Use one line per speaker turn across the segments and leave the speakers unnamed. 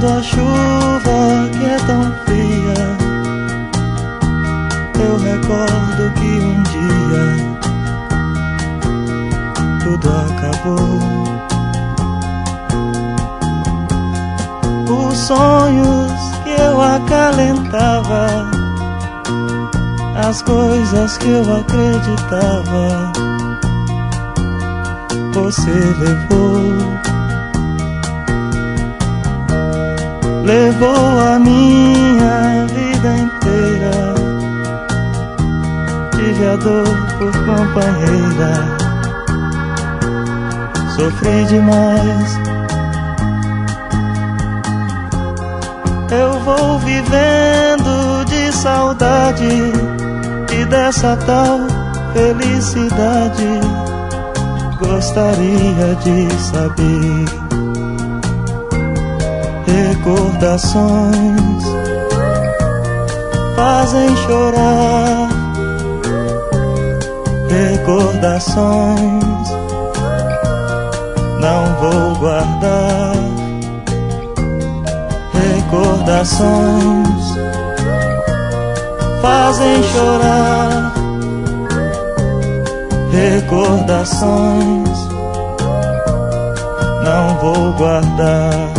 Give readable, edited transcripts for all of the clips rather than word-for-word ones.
Tentando a chuva que é tão fria, eu recordo que um dia tudo acabou. Os sonhos que eu acalentava, as coisas que eu acreditava, você levou. Levou a minha vida inteira. Tive a dor por companheira, sofri demais. Eu vou vivendo de saudade e dessa tal felicidade. Gostaria de saber. Recordações fazem chorar. Recordações não vou guardar. Recordações fazem chorar. Recordações não vou guardar.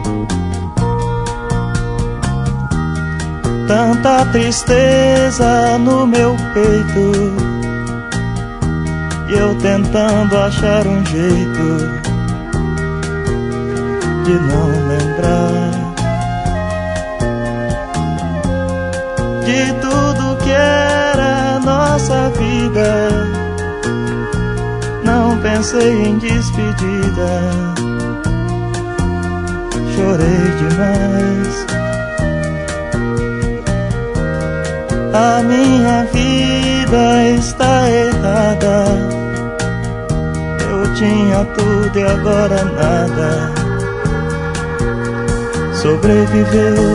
Tanta tristeza no meu peito, e eu tentando achar um jeito de não lembrar de tudo que era nossa vida. Não pensei em despedida, chorei demais. A minha vida está errada. Eu tinha tudo e agora nada. Sobreviveu.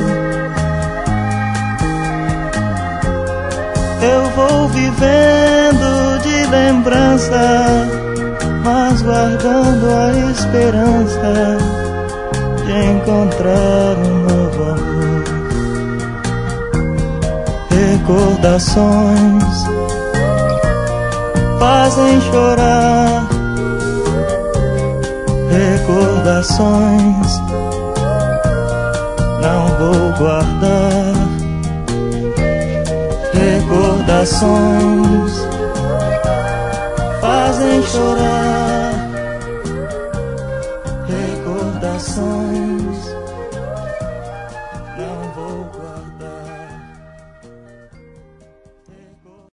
Eu vou vivendo de lembrança, mas guardando a esperança de encontrar um novo amor. Recordações fazem chorar. Recordações não vou guardar. Recordações fazem chorar.